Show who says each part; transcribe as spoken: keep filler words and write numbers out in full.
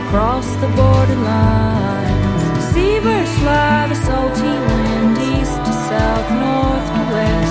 Speaker 1: across the borderlines. Seabirds fly the salty wind east to south, north to west.